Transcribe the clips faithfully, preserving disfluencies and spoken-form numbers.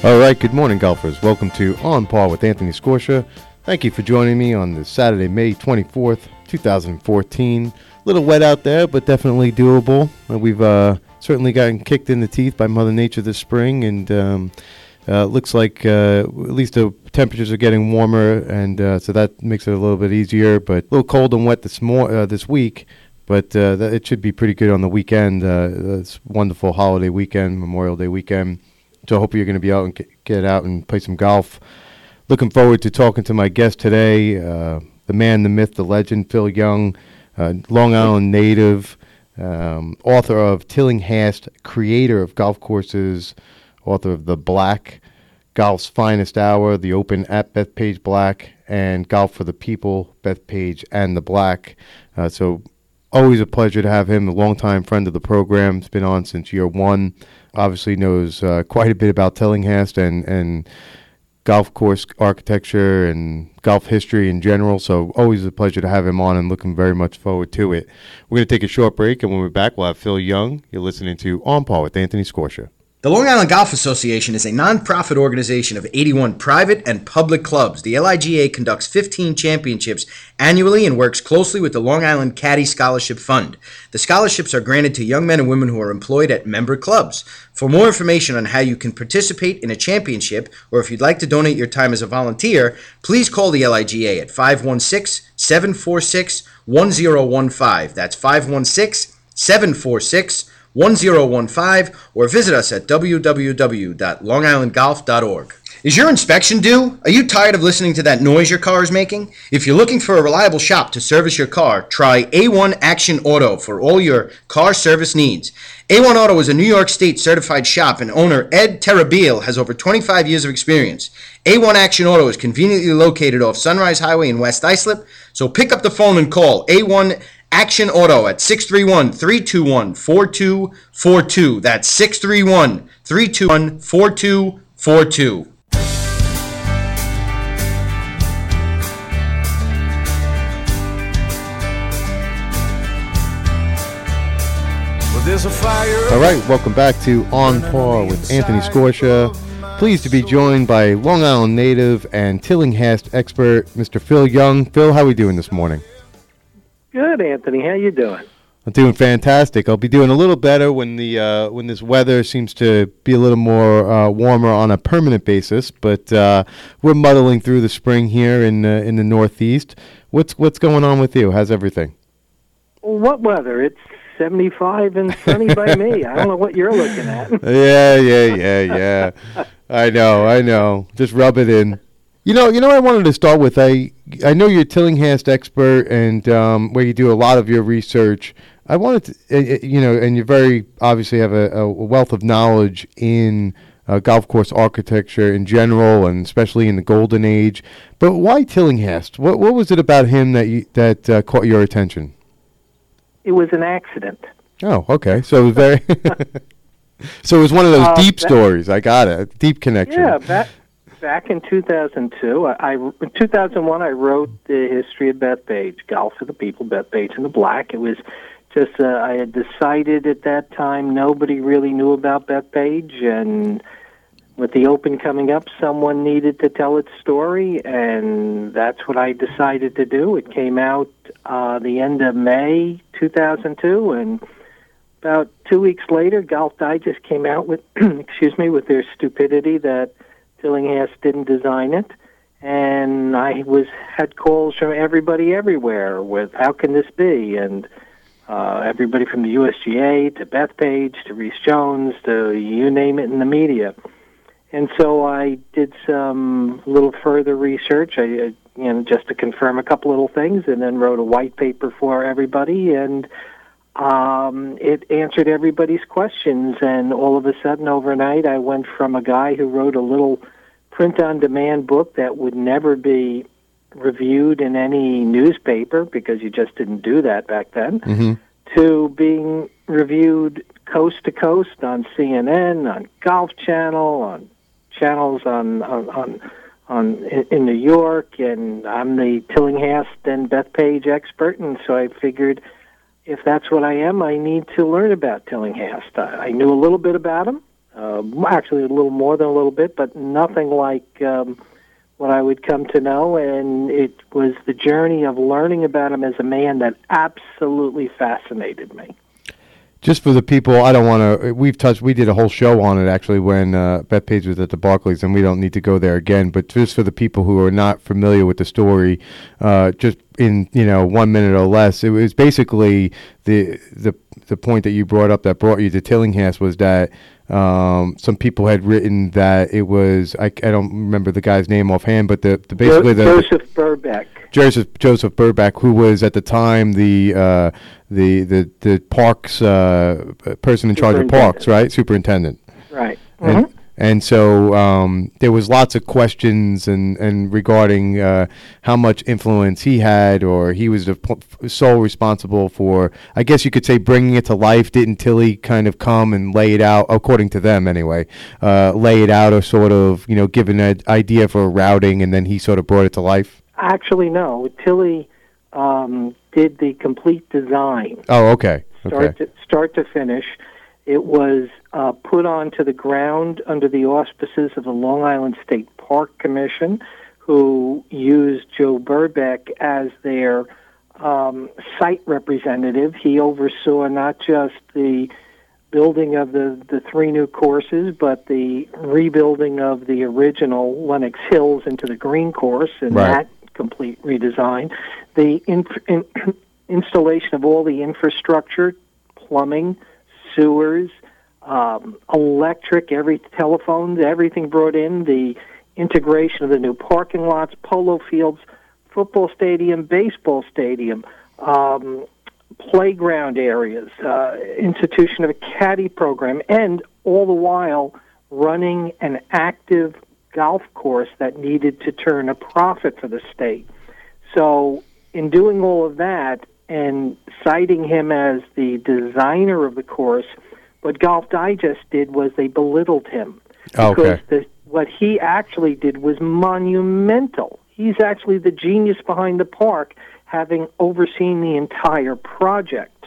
All right, good morning, golfers. Welcome to On Par with Anthony Scorsia. Thank you for joining me on this Saturday, May twenty-fourth, twenty fourteen. A little wet out there, but definitely doable. Uh, we've uh, certainly gotten kicked in the teeth by Mother Nature this spring, and um, uh, looks like uh, at least the temperatures are getting warmer, and uh, so that makes it a little bit easier. But a little cold and wet this mo- uh, this week, but uh, that, it should be pretty good on the weekend. Uh, it's wonderful holiday weekend, Memorial Day weekend. So I hope you're going to be out and get out and play some golf. Looking forward to talking to my guest today, uh, the man, the myth, the legend, Phil Young, uh, Long Island native, um, author of Tillinghast, creator of golf courses, author of The Black, Golf's Finest Hour, The Open at Bethpage Black, and Golf for the People, Bethpage and The Black. Uh, so always a pleasure to have him, a longtime friend of the program. He's been on since year one. Obviously knows uh, quite a bit about Tillinghast and, and golf course architecture and golf history in general. So always a pleasure to have him on, and looking very much forward to it. We're going to take a short break, and when we're back, we'll have Phil Young. You're listening to On Par with Anthony Scorsia. The Long Island Golf Association is a non-profit organization of eighty-one private and public clubs. The L I G A conducts fifteen championships annually and works closely with the Long Island Caddy Scholarship Fund. The scholarships are granted to young men and women who are employed at member clubs. For more information on how you can participate in a championship, or if you'd like to donate your time as a volunteer, please call the L I G A at five one six, seven four six, one zero one five. That's five one six, seven four six, one zero one five, or visit us at w w w dot long island golf dot org. Is your inspection due? Are you tired of listening to that noise your car is making? If you're looking for a reliable shop to service your car, try A one Action Auto for all your car service needs. A one Auto is a New York State certified shop, and owner Ed Terabile has over twenty-five years of experience. A one Action Auto is conveniently located off Sunrise Highway in West Islip, so pick up the phone and call A one Action Auto at six three one, three two one, four two four two. That's six three one, three two one, four two four two. All right, welcome back to On Par with Anthony Scorsia. Pleased to be joined by Long Island native and Tillinghast expert, Mister Phil Young. Phil, how are we doing this morning? Good, Anthony. How you doing? I'm doing fantastic. I'll be doing a little better when the uh, when this weather seems to be a little more uh, warmer on a permanent basis. But uh, we're muddling through the spring here in uh, in the Northeast. What's what's going on with you? How's everything? What weather? It's seventy-five and sunny by me. I don't know what you're looking at. yeah, yeah, yeah, yeah. I know, I know. Just rub it in. You know, you know what I wanted to start with? I I know you're a Tillinghast expert, and um, where you do a lot of your research. I wanted to, uh, you know, and you very obviously have a, a wealth of knowledge in uh, golf course architecture in general, and especially in the Golden Age. But why Tillinghast? What what was it about him that you, that uh, caught your attention? It was an accident. Oh, okay. So it was very. So it was one of those uh, deep that, stories. I got it. Deep connection. Yeah, back back in two thousand two, I, I in two thousand one I wrote the history of Bethpage, Golf for the People, Bethpage and the Black. It was just uh, I had decided at that time nobody really knew about Bethpage, and with the Open coming up, someone needed to tell its story, and that's what I decided to do. It came out uh, the end of May two thousand two, and about two weeks later, Golf Digest came out with, excuse me, with their stupidity that Tillinghast didn't design it, and I was had calls from everybody everywhere with, how can this be? And uh, everybody from the U S G A to Bethpage to Rhys Jones to you name it in the media. And so I did some little further research, I, you know, just to confirm a couple little things, and then wrote a white paper for everybody, and um, it answered everybody's questions. And all of a sudden, overnight, I went from a guy who wrote a little print-on-demand book that would never be reviewed in any newspaper, because you just didn't do that back then, mm-hmm. to being reviewed coast to coast on C N N, on Golf Channel, on channels on on on, on in, in New York, and I'm the Tillinghast and Bethpage expert, and so I figured if that's what I am, I need to learn about Tillinghast. I, I knew a little bit about him, Uh, actually, a little more than a little bit, but nothing like um, what I would come to know. And it was the journey of learning about him as a man that absolutely fascinated me. Just for the people, I don't want to. We've touched. We did a whole show on it actually when uh, Bethpage was at the Barclays, and we don't need to go there again. But just for the people who are not familiar with the story, uh, just in you know one minute or less, it was basically the the the point that you brought up that brought you to Tillinghast was that um, some people had written that it was I, I don't remember the guy's name offhand, but the, the basically the Joseph Burbeck. Joseph Joseph Burbeck, who was at the time the uh, the the the parks uh, person in charge of parks, right? Superintendent. Right. And, Mm-hmm. and so um, there was lots of questions and and regarding uh, how much influence he had, or he was the p- sole responsible for. I guess you could say bringing it to life. Didn't Tilly kind of come and lay it out, according to them anyway? Uh, lay it out, or sort of you know give an idea for routing, and then he sort of brought it to life. Actually, no. Tilly um, did the complete design. Oh, okay. Start Okay. to, start to finish. It was uh, put onto the ground under the auspices of the Long Island State Park Commission, who used Joe Burbeck as their um, site representative. He oversaw not just the building of the, the three new courses, but the rebuilding of the original Lenox Hills into the green course, and Right. that complete redesign. The in, in, installation of all the infrastructure, plumbing, sewers, um, electric, every telephones, everything brought in, the integration of the new parking lots, polo fields, football stadium, baseball stadium, um, playground areas, uh, institution of a caddy program, and all the while running an active golf course that needed to turn a profit for the state. So in doing all of that and citing him as the designer of the course, what Golf Digest did was they belittled him. Okay. Because the, what he actually did was monumental. He's actually the genius behind the park, having overseen the entire project.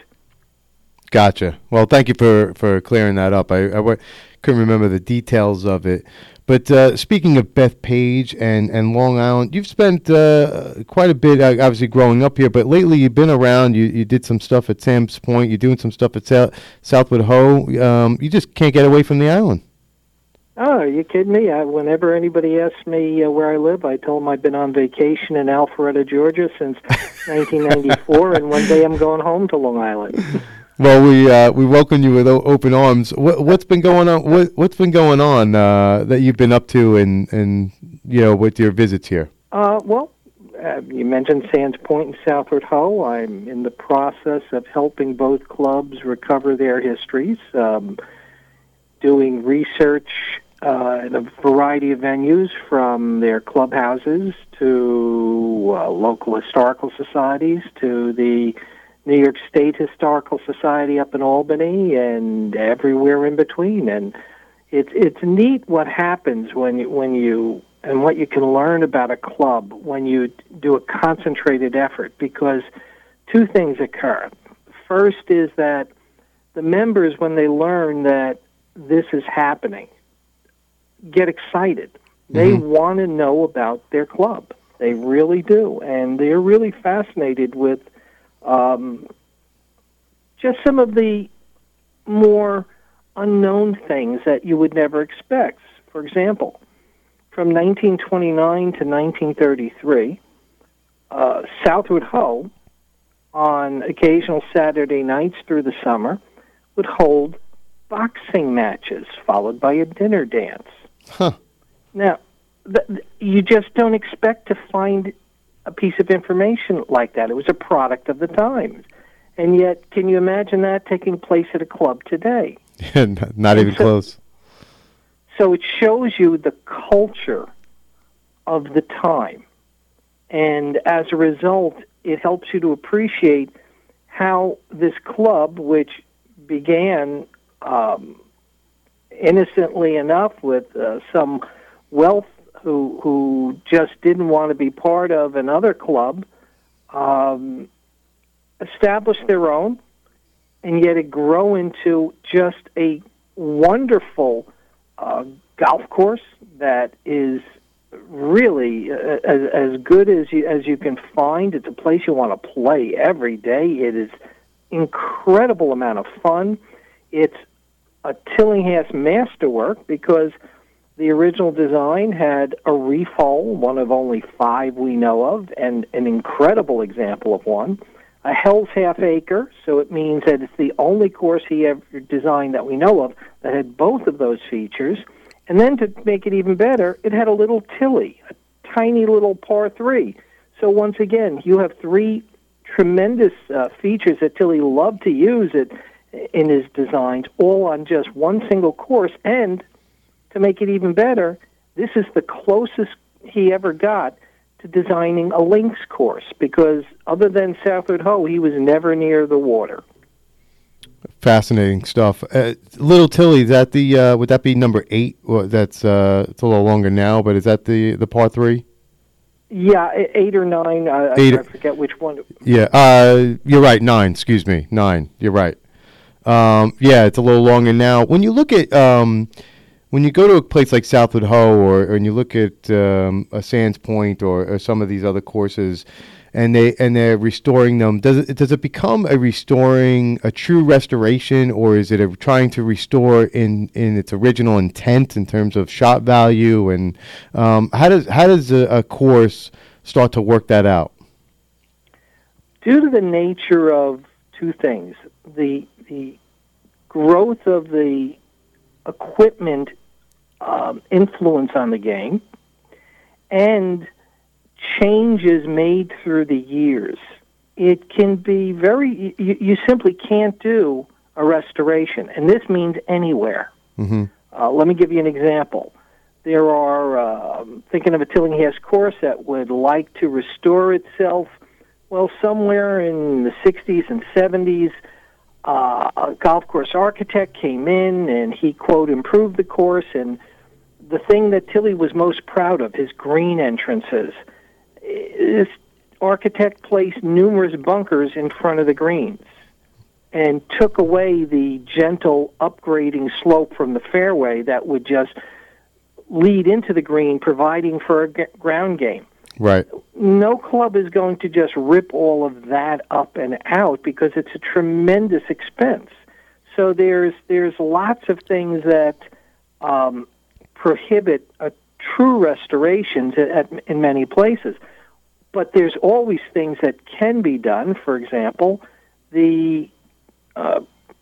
Gotcha. Well, thank you for, for clearing that up. I, I w- couldn't remember the details of it. But uh, speaking of Bethpage and, and Long Island, you've spent uh, quite a bit, uh, obviously, growing up here, but lately you've been around. You you did some stuff at Sam's Point. You're doing some stuff at South, Southwood Ho. Um, you just can't get away from the island. Oh, are you kidding me? I, whenever anybody asks me uh, where I live, I tell them I've been on vacation in Alpharetta, Georgia since nineteen ninety-four, and one day I'm going home to Long Island. Well, we uh, we welcome you with o- open arms. What, what's been going on? What, what's been going on uh, that you've been up to, and and you know, with your visits here? Uh, well, uh, you mentioned Sands Point and Southwood Ho. I'm in the process of helping both clubs recover their histories, um, doing research uh, in a variety of venues, from their clubhouses to uh, local historical societies to the New York State Historical Society up in Albany, and everywhere in between. And it's it's neat what happens when you, when you and what you can learn about a club when you do a concentrated effort, because two things occur. First is that the members, when they learn that this is happening, get excited. They Mm-hmm. want to know about their club. They really do, and they're really fascinated with Um, just some of the more unknown things that you would never expect. For example, from nineteen twenty-nine to nineteen thirty-three, uh, Southwood Ho, on occasional Saturday nights through the summer, would hold boxing matches followed by a dinner dance. Huh. Now, th- th- you just don't expect to find a piece of information like that. It was a product of the times. And yet, can you imagine that taking place at a club today? Not even so, close. So it shows you the culture of the time. And as a result, it helps you to appreciate how this club, which began um, innocently enough with uh, some wealth who who just didn't want to be part of another club, um, established their own, and yet it grew into just a wonderful uh, golf course that is really uh, as, as good as you, as you can find. It's a place you want to play every day. It is incredible amount of fun. It's a Tillinghast masterwork because the original design had a reef hole, one of only five we know of, and an incredible example of one. A Hell's Half Acre, so it means that it's the only course he ever designed that we know of that had both of those features. And then to make it even better, it had a little Tilly, a tiny little par three. So once again, you have three tremendous uh, features that Tilly loved to use it in his designs, all on just one single course. And to make it even better, this is the closest he ever got to designing a links course, because other than Southwood Ho, he was never near the water. Fascinating stuff. Uh, Little Tilly, is that the uh, would that be number eight? Well, that's uh, it's a little longer now, but is that the the par three? Yeah, eight or nine. I, eight, I forget which one. Yeah, uh, you're right. Nine. Excuse me. Nine. You're right. Um, yeah, it's a little longer now. When you look at um, when you go to a place like Southwood Ho, or, or when you look at um, a Sands Point, or, or some of these other courses, and they and they're restoring them, does it does it become a restoring, a true restoration, or is it a, trying to restore in, in its original intent in terms of shot value, and um, how does how does a, a course start to work that out? Due to the nature of two things, the the growth of the equipment um, influence on the game, and changes made through the years, it can be very, you, you simply can't do a restoration, and this means anywhere. Mm-hmm. Uh, let me give you an example. There are, uh, thinking of a Tillinghast course that would like to restore itself, well, somewhere in the sixties and seventies, uh, a golf course architect came in and he, quote, improved the course, and the thing that Tilly was most proud of, his green entrances, this architect placed numerous bunkers in front of the greens and took away the gentle upgrading slope from the fairway that would just lead into the green, providing for a g- ground game. Right. No club is going to just rip all of that up and out because it's a tremendous expense. So there's there's lots of things that um, prohibit a true restorations at, at, in many places. But there's always things that can be done. For example, the uh,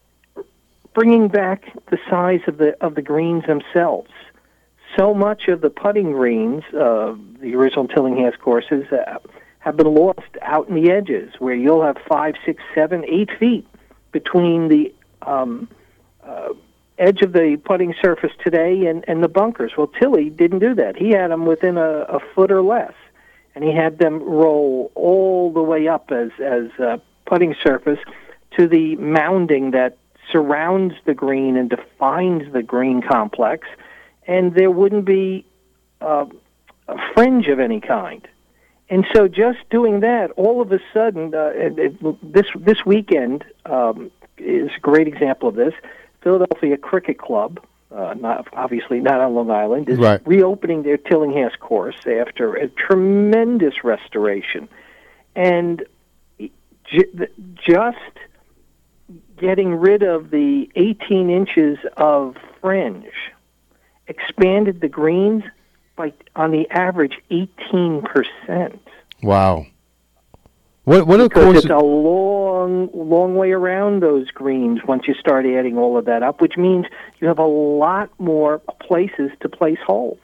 bringing back the size of the of the greens themselves. So much of the putting greens, uh, the original Tillinghast courses, uh, have been lost out in the edges, where you'll have five, six, seven, eight feet between the um, uh, edge of the putting surface today and, and the bunkers. Well, Tilly didn't do that. He had them within a, a foot or less, and he had them roll all the way up as as uh, putting surface to the mounding that surrounds the green and defines the green complex. And there wouldn't be uh, a fringe of any kind. And so just doing that, all of a sudden, uh, it, it, this this weekend um, is a great example of this. Philadelphia Cricket Club, uh, not obviously not on Long Island, is right. reopening their Tillinghast course after a tremendous restoration. And j- just getting rid of the eighteen inches of fringe expanded the greens by, on the average, eighteen percent. Wow. What, what because of course it's a long, long way around those greens once you start adding all of that up, which means you have a lot more places to place holes.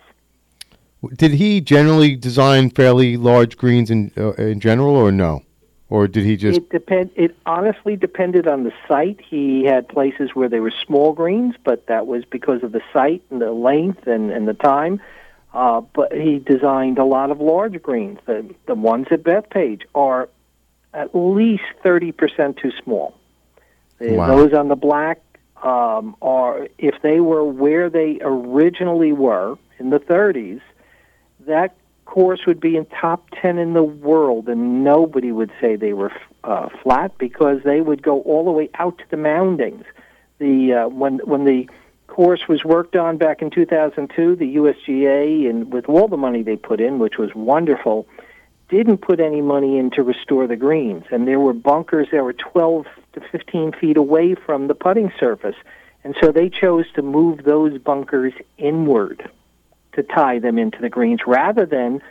Did he generally design fairly large greens in uh, in general, or no? Or did he just... It depend. It honestly depended on the site. He had places where they were small greens, but that was because of the site and the length and, and the time. Uh, but he designed a lot of large greens. The, the ones at Bethpage are at least thirty percent too small. Wow. Those on the black um, are, if they were where they originally were in the thirties, that course would be in top ten in the world, and nobody would say they were uh, flat because they would go all the way out to the moundings. The uh, when when the course was worked on back in two thousand two. The U S G A, and with all the money they put in, which was wonderful, didn't put any money in to restore the greens. And there were bunkers that were twelve to fifteen feet away from the putting surface. And so they chose to move those bunkers inward to tie them into the greens rather than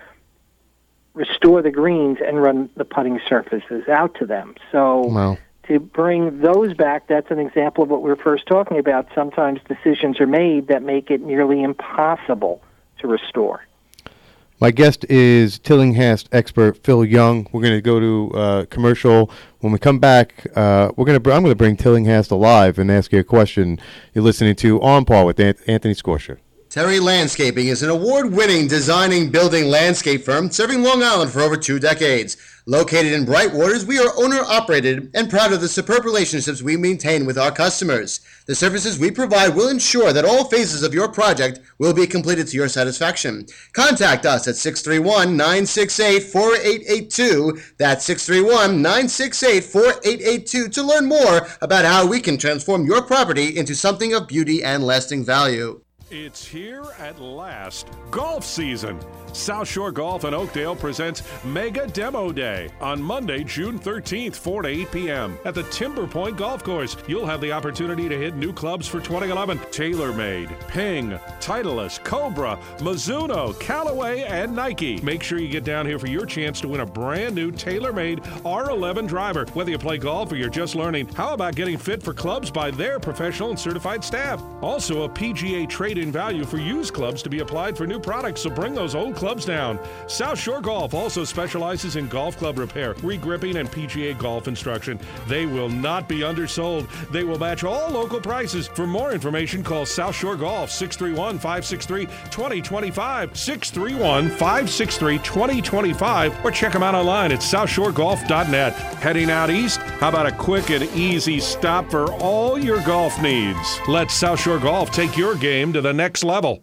restore the greens and run the putting surfaces out to them. So Wow. to bring those back, that's an example of what we were first talking about. Sometimes decisions are made that make it nearly impossible to restore. My guest is Tillinghast expert Phil Young. We're going to go to uh, commercial. When we come back, uh, we're going to. I'm going to bring Tillinghast alive and ask you a question. You're listening to On Par with Ant- Anthony Scorsia. Terry Landscaping is an award-winning designing building landscape firm serving Long Island for over two decades. Located in Brightwaters, we are owner-operated and proud of the superb relationships we maintain with our customers. The services we provide will ensure that all phases of your project will be completed to your satisfaction. Contact us at six three one, nine six eight, four eight eight two. That's six three one, nine six eight, four eight eight two to learn more about how we can transform your property into something of beauty and lasting value. It's here at last, golf season. South Shore Golf in Oakdale presents Mega Demo Day on Monday, June thirteenth, four to eight p.m. at the Timber Point Golf Course. You'll have the opportunity to hit new clubs for twenty eleven. TaylorMade, Ping, Titleist, Cobra, Mizuno, Callaway, and Nike. Make sure you get down here for your chance to win a brand new TaylorMade R eleven driver. Whether you play golf or you're just learning, how about getting fit for clubs by their professional and certified staff? Also, a P G A trade-in value for used clubs to be applied for new products, so bring those old clubs down. South Shore Golf also specializes in golf club repair, re-gripping, and P G A golf instruction. They will not be undersold. They will match all local prices. For more information, call South Shore Golf, six three one, five six three, two zero two five, six three one, five six three, two zero two five, or check them out online at south shore golf dot net. Heading out east, how about a quick and easy stop for all your golf needs? Let South Shore Golf take your game to the next level.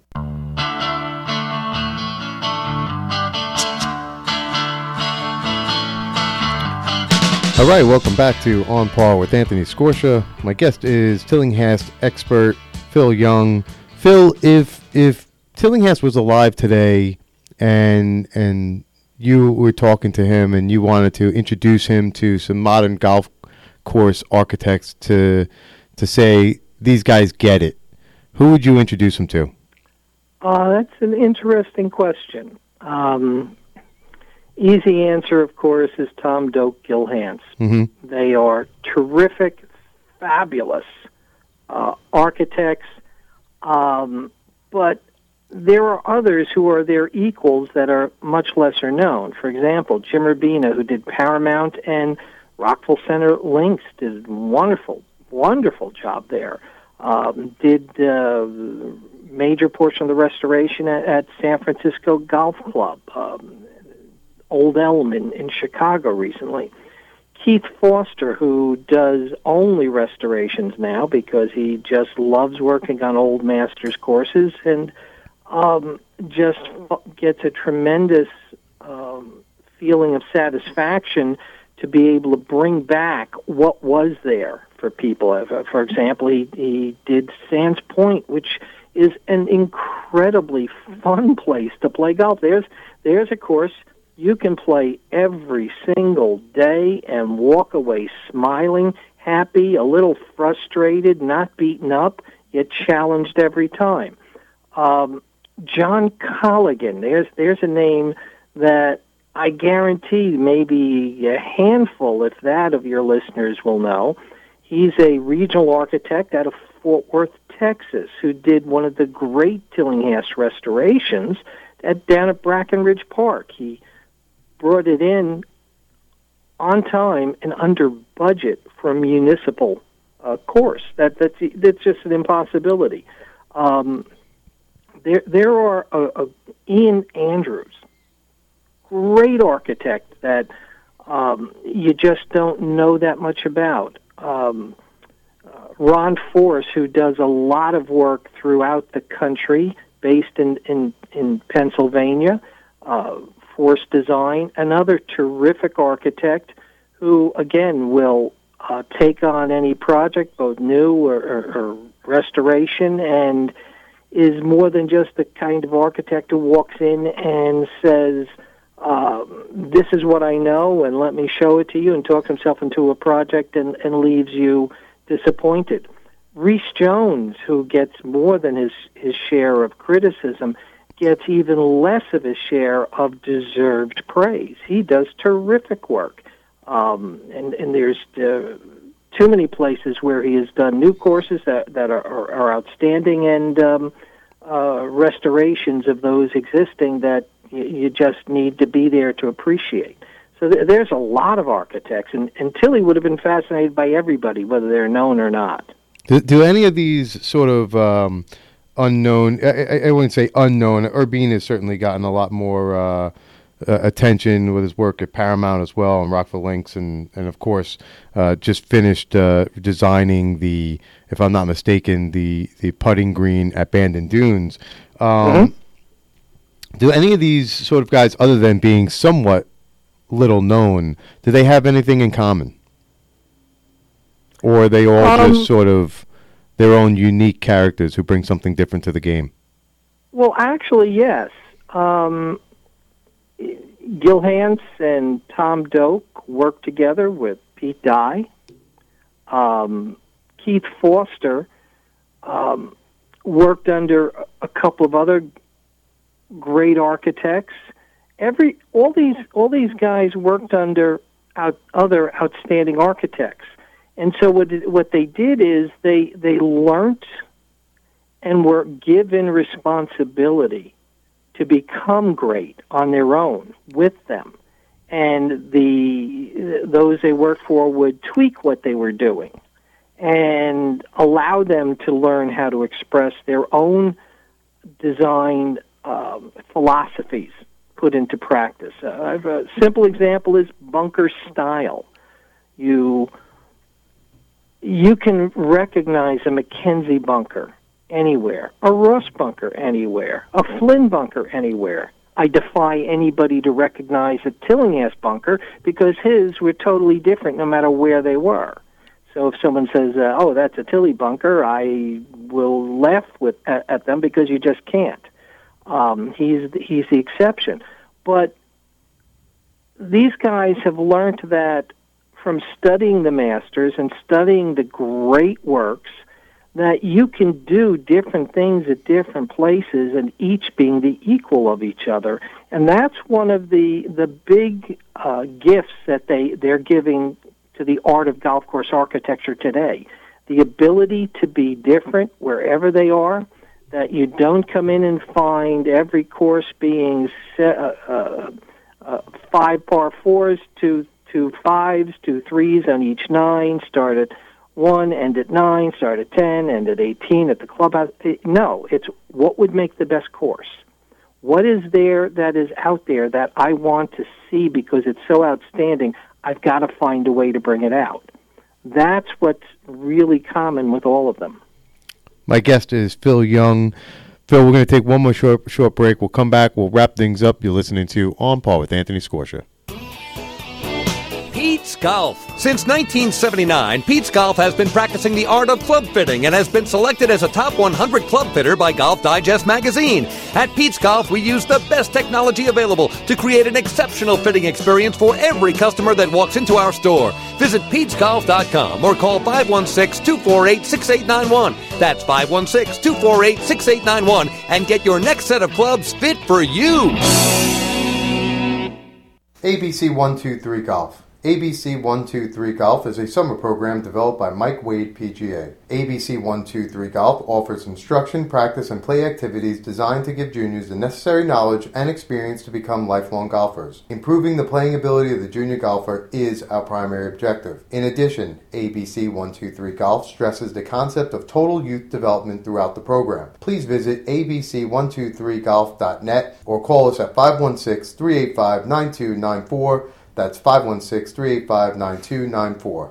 All right, welcome back to On Par with Anthony Scorsia. My guest is Tillinghast expert Phil Young. Phil, if if Tillinghast was alive today, and and you were talking to him, and you wanted to introduce him to some modern golf course architects to to say these guys get it, who would you introduce him to? Uh, that's an interesting question. Um, Easy answer, of course, is Tom Doak Gilhance. Mm-hmm. They are terrific, fabulous uh, architects, um, but there are others who are their equals that are much lesser known. For example, Jim Urbina, who did Paramount and Rockville Center Links, did a wonderful, wonderful job there. Um, did uh, major portion of the restoration at, at San Francisco Golf Club. Um, Old Elm in, in Chicago recently. Keith Foster, who does only restorations now because he just loves working on old masters courses and um, just gets a tremendous um, feeling of satisfaction to be able to bring back what was there for people. For example, he, he did Sands Point, which is an incredibly fun place to play golf. There's, there's a course you can play every single day and walk away smiling, happy, a little frustrated, not beaten up, yet challenged every time. Um, John Colligan, there's there's a name that I guarantee maybe a handful, if that, of your listeners will know. He's a regional architect out of Fort Worth, Texas, who did one of the great Tillinghast restorations at, down at Brackenridge Park. He brought it in on time and under budget for a municipal uh, course. That that's that's just an impossibility. Um, there there are uh, uh, Ian Andrews, great architect that um, you just don't know that much about. Um, uh, Ron Force, who does a lot of work throughout the country, based in in, in Pennsylvania. Uh, Force Design, another terrific architect who, again, will uh, take on any project, both new or, or, or restoration, and is more than just the kind of architect who walks in and says, um, this is what I know, and let me show it to you, and talks himself into a project and, and leaves you disappointed. Rhys Jones, who gets more than his, his share of criticism, gets even less of his share of deserved praise. He does terrific work. Um, and, and there's uh, too many places where he has done new courses that, that are, are, are outstanding, and um, uh, restorations of those existing that you, you just need to be there to appreciate. So th- there's a lot of architects, and, and Tilly would have been fascinated by everybody, whether they're known or not. Do, do any of these sort of um, unknown, I, I wouldn't say unknown, Urbine has certainly gotten a lot more uh, uh, attention with his work at Paramount as well, and Rockville Links, and, and of course, uh, just finished uh, designing the, if I'm not mistaken, the, the putting green at Bandon Dunes. Um, mm-hmm. Do any of these sort of guys, other than being somewhat little known, do they have anything in common? Or are they all um, just sort of their own unique characters who bring something different to the game? Well, actually, yes. Um, Gil Hanse and Tom Doak worked together with Pete Dye. Um, Keith Foster um, worked under a couple of other great architects. Every all these all these guys worked under out, other outstanding architects. And so what what they did is they they learned and were given responsibility to become great on their own with them. And the those they worked for would tweak what they were doing and allow them to learn how to express their own design um, philosophies put into practice. Uh, a simple example is bunker style. You You can recognize a Mackenzie bunker anywhere, a Ross bunker anywhere, a Flynn bunker anywhere. I defy anybody to recognize a Tillinghast bunker because his were totally different no matter where they were. So if someone says, uh, oh, that's a Tilly bunker, I will laugh with at, at them because you just can't. Um, he's, he's the exception. But these guys have learned that from studying the masters and studying the great works, that you can do different things at different places and each being the equal of each other. And that's one of the the big uh, gifts that they, they're giving to the art of golf course architecture today. The ability to be different wherever they are, that you don't come in and find every course being set, uh, uh, uh, five par fours, two two fives, two threes on each nine, start at one, end at nine, start at ten, end at eighteen at the clubhouse. No, it's what would make the best course. What is there that is out there that I want to see because it's so outstanding, I've got to find a way to bring it out. That's what's really common with all of them. My guest is Phil Young. Phil, we're going to take one more short, short break. We'll come back. We'll wrap things up. You're listening to On Par with Anthony Scorsia. Pete's Golf. Since nineteen seventy-nine, Pete's Golf has been practicing the art of club fitting and has been selected as a top one hundred club fitter by Golf Digest magazine. At Pete's Golf, we use the best technology available to create an exceptional fitting experience for every customer that walks into our store. Visit Pete's Golf dot com or call five one six, two four eight, six eight nine one. That's five one six, two four eight, six eight nine one and get your next set of clubs fit for you. A B C one two three Golf. A B C one two three Golf is a summer program developed by Mike Wade, P G A. A B C one two three Golf offers instruction, practice, and play activities designed to give juniors the necessary knowledge and experience to become lifelong golfers. Improving the playing ability of the junior golfer is our primary objective. In addition, A B C one two three Golf stresses the concept of total youth development throughout the program. Please visit A B C one two three golf dot net or call us at five one six, three eight five, nine two nine four. That's five one six, three eight five, nine two nine four.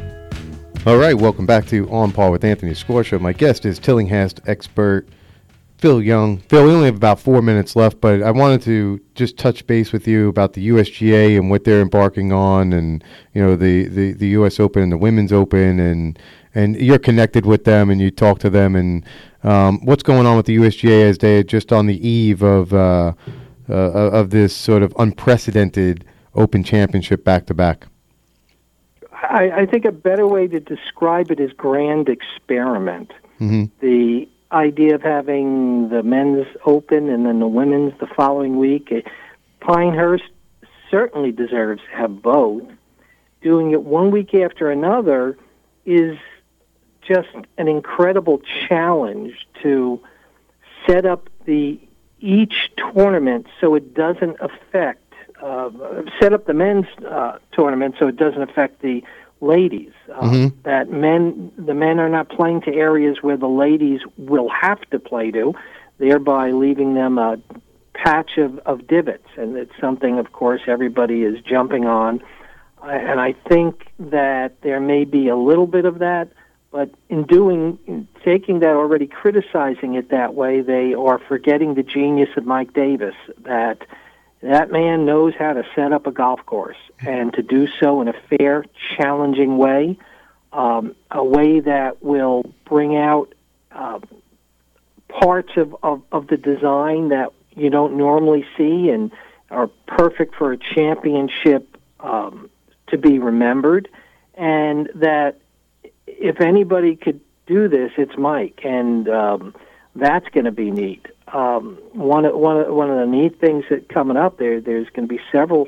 All right, welcome back to On Par with Anthony Scorsia. My guest is Tillinghast expert Phil Young. Phil, we only have about four minutes left, but I wanted to just touch base with you about the U S G A and what they're embarking on, and you know the, the, the U S Open and the Women's Open, and and you're connected with them and you talk to them, and um, what's going on with the U S G A as they're just on the eve of uh, uh, of this sort of unprecedented Open Championship back to back. I, I think a better way to describe it is grand experiment. Mm-hmm. The idea of having the men's open and then the women's the following week. Pinehurst certainly deserves to have both. Doing it one week after another is just an incredible challenge to set up the each tournament so it doesn't affect, uh, set up the men's uh, tournament so it doesn't affect the ladies. Uh, mm-hmm. That men, the men are not playing to areas where the ladies will have to play to, thereby leaving them a patch of, of divots. And it's something, of course, everybody is jumping on. Uh, and I think that there may be a little bit of that, but in doing, in taking that, already criticizing it that way, they are forgetting the genius of Mike Davis, that that man knows how to set up a golf course, and to do so in a fair, challenging way, um, a way that will bring out uh, parts of, of, of the design that you don't normally see and are perfect for a championship um, to be remembered. And that if anybody could do this, it's Mike, and um, that's going to be neat. Um, one of one of one of the neat things that coming up there, there's going to be several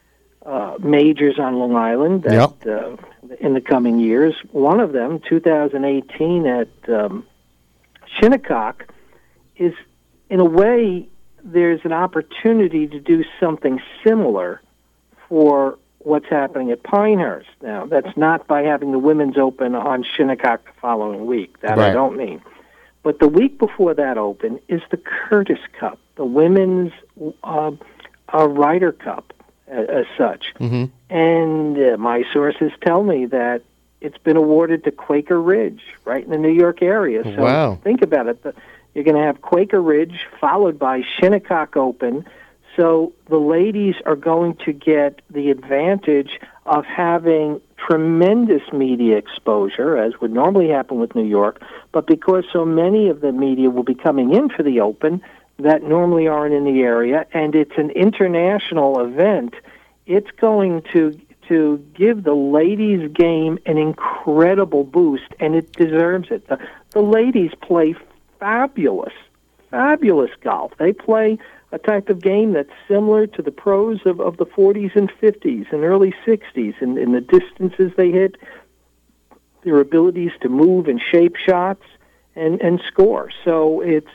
uh, majors on Long Island that yep. uh, in the coming years. One of them, two thousand eighteen at um, Shinnecock, is in a way there's an opportunity to do something similar for what's happening at Pinehurst. Now, that's not by having the Women's Open on Shinnecock the following week. That right. I don't mean. But the week before that Open is the Curtis Cup, the women's uh, uh, Ryder Cup, as, as such. Mm-hmm. And uh, my sources tell me that it's been awarded to Quaker Ridge, right in the New York area. So wow. think about it. The, you're going to have Quaker Ridge followed by Shinnecock Open. So the ladies are going to get the advantage of having tremendous media exposure, as would normally happen with New York, but because so many of the media will be coming in for the Open that normally aren't in the area, and it's an international event, it's going to to give the ladies' game an incredible boost, and it deserves it. The, the ladies play fabulous, fabulous golf. They play a type of game that's similar to the pros of, of the forties and fifties and early sixties, and in the distances they hit, their abilities to move and shape shots and, and score. So it's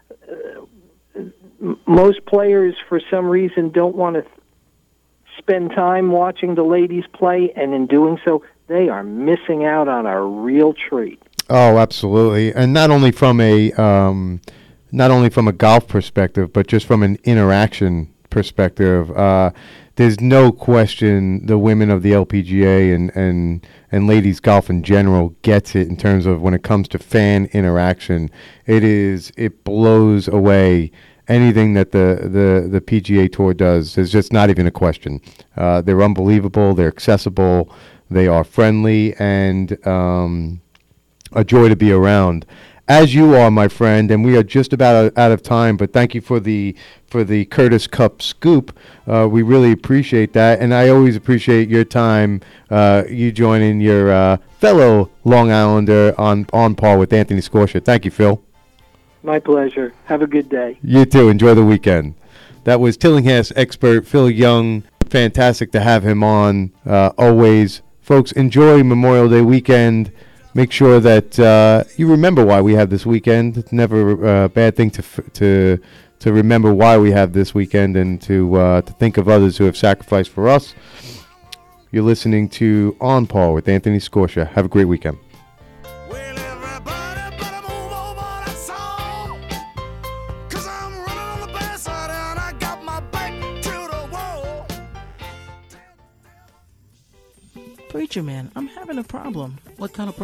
uh, most players, for some reason, don't want to spend time watching the ladies play, and in doing so, they are missing out on a real treat. Oh, absolutely. And not only from a... Um Not only from a golf perspective, but just from an interaction perspective. Uh, there's no question the women of the L P G A and, and, and ladies golf in general gets it in terms of when it comes to fan interaction. It is it blows away anything that the, the, the P G A Tour does. There's just not even a question. Uh, they're unbelievable. They're accessible. They are friendly and um, a joy to be around. As you are, my friend, and we are just about out of time, but thank you for the for the Curtis Cup scoop. Uh, we really appreciate that, and I always appreciate your time, uh, you joining your uh, fellow Long Islander on, on par with Anthony Scorsia. Thank you, Phil. My pleasure. Have a good day. You too. Enjoy the weekend. That was Tillinghast expert Phil Young. Fantastic to have him on, uh, always. Folks, enjoy Memorial Day weekend. Make sure that uh, you remember why we have this weekend. It's never a uh, bad thing to f- to to remember why we have this weekend, and to uh, to think of others who have sacrificed for us. You're listening to On Par with Anthony Scorsia. Have a great weekend. Preacher man, I'm having a problem. What kind of problem?